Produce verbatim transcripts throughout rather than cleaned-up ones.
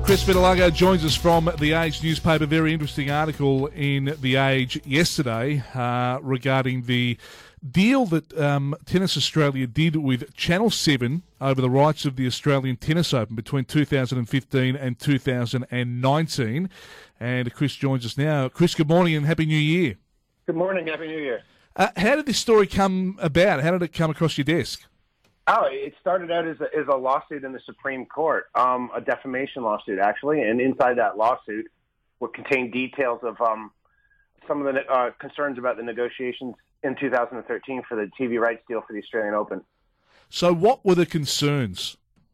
Chris Vitalago joins us from The Age newspaper. Very interesting article in The Age yesterday uh, regarding the deal that um, Tennis Australia did with Channel seven over the rights of the Australian Tennis Open between two thousand fifteen and two thousand nineteen. And Chris joins us now. Chris, good morning and Happy New Year. Good morning, Happy New Year. Uh, how did this story come about? How did it come across your desk? Oh, it started out as a, as a lawsuit in the Supreme Court, um, a defamation lawsuit, actually. And inside that lawsuit were contained details of um, some of the uh, concerns about the negotiations in two thousand thirteen for the T V rights deal for the Australian Open. So what were the concerns?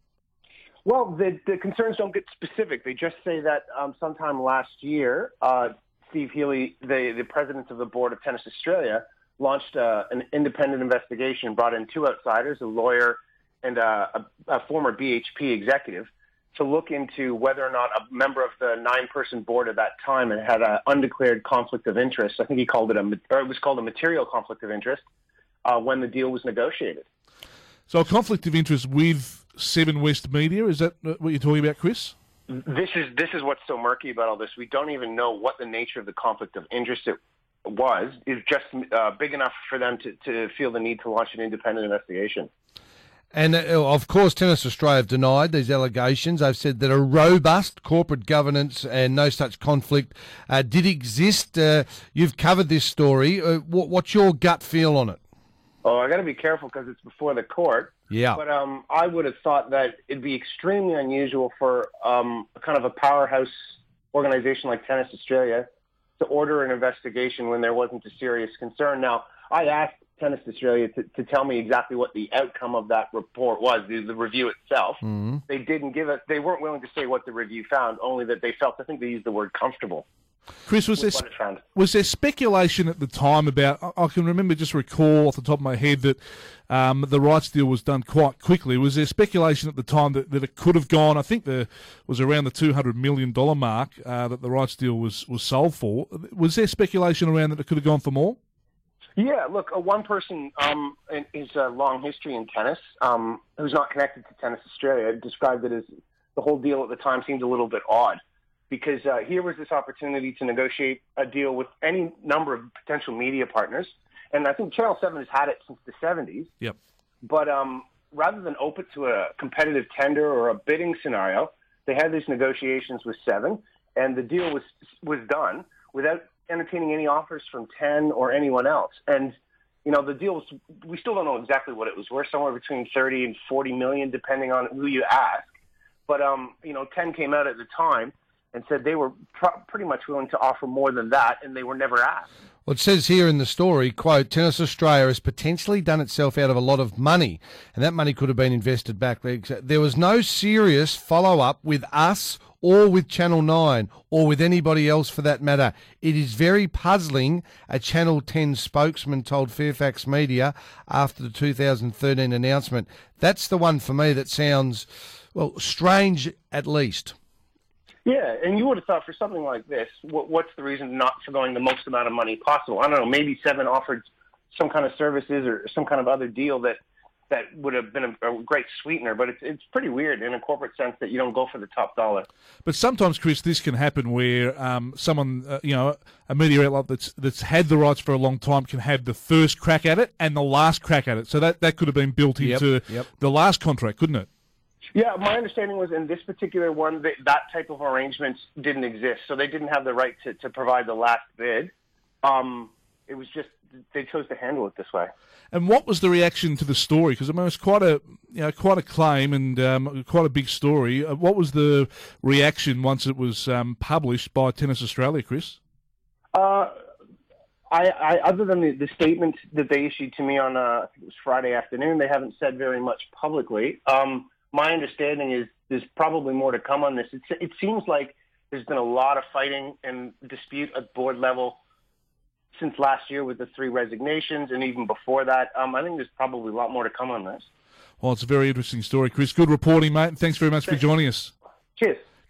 Well, the, the concerns don't get specific. They just say that um, sometime last year, uh, Steve Healy, the, the president of the board of Tennis Australia, launched uh, an independent investigation, brought in two outsiders, a lawyer and uh, a, a former B H P executive, to look into whether or not a member of the nine-person board at that time had had an undeclared conflict of interest. I think he called it a, or it was called a material conflict of interest uh, when the deal was negotiated. So a conflict of interest with Seven West Media, is that what you're talking about, Chris? This is this is what's so murky about all this. We don't even know what the nature of the conflict of interest it was. It's just uh, big enough for them to, to feel the need to launch an independent investigation. And, uh, of course, Tennis Australia have denied these allegations. They've said that a robust corporate governance and no such conflict uh, did exist. Uh, you've covered this story. Uh, what, what's your gut feel on it? Oh, I got to be careful because it's before the court. Yeah. But um, I would have thought that it'd be extremely unusual for um, kind of a powerhouse organization like Tennis Australia to order an investigation when there wasn't a serious concern. Now, I asked Tennis Australia to, to tell me exactly what the outcome of that report was, the, the review itself. Mm-hmm. They didn't give us, they weren't willing to say what the review found, only that they felt, I think they used the word comfortable. Chris, was there, was there speculation at the time about, I can remember, just recall off the top of my head that um, the rights deal was done quite quickly. Was there speculation at the time that, that it could have gone, I think there was around the two hundred million dollars mark uh, that the rights deal was, was sold for. Was there speculation around that it could have gone for more? Yeah, look, uh, one person um, in his uh, long history in tennis, um, who's not connected to Tennis Australia, described it as the whole deal at the time seemed a little bit odd. Because uh, here was this opportunity to negotiate a deal with any number of potential media partners. And I think Channel seven has had it since the seventies. Yep. But um, rather than open to a competitive tender or a bidding scenario, they had these negotiations with Seven, and the deal was was done without entertaining any offers from Ten or anyone else. And, you know, the deal was, we still don't know exactly what it was worth, somewhere between thirty and forty million, depending on who you ask. But, um, you know, Ten came out at the time and said they were pr- pretty much willing to offer more than that, and they were never asked. Well, it says here in the story, quote, Tennis Australia has potentially done itself out of a lot of money, and that money could have been invested back. There was no serious follow-up with us or with Channel nine or with anybody else for that matter. It is very puzzling, a Channel ten spokesman told Fairfax Media after the two thousand thirteen announcement. That's the one for me that sounds, well, strange at least. Yeah, and you would have thought for something like this, what, what's the reason not for going the most amount of money possible? I don't know, maybe Seven offered some kind of services or some kind of other deal that, that would have been a, a great sweetener, but it's it's pretty weird in a corporate sense that you don't go for the top dollar. But sometimes, Chris, this can happen where um, someone, uh, you know, a media outlet that's that's had the rights for a long time can have the first crack at it and the last crack at it. So that, that could have been built into yep, yep. the last contract, couldn't it? Yeah, my understanding was in this particular one, that, that type of arrangement didn't exist. So they didn't have the right to, to provide the last bid. Um, it was just, they chose to handle it this way. And what was the reaction to the story? Because I mean, it's quite a, you know, quite a claim and um, quite a big story. Uh, what was the reaction once it was um, published by Tennis Australia, Chris? Uh, I, I, other than the, the statement that they issued to me on, uh, I think it was Friday afternoon, they haven't said very much publicly. Um, My understanding is there's probably more to come on this. It's, it seems like there's been a lot of fighting and dispute at board level since last year with the three resignations, and even before that. Um, I think there's probably a lot more to come on this. Well, it's a very interesting story, Chris. Good reporting, mate, and thanks very much Thanks. for joining us. Cheers.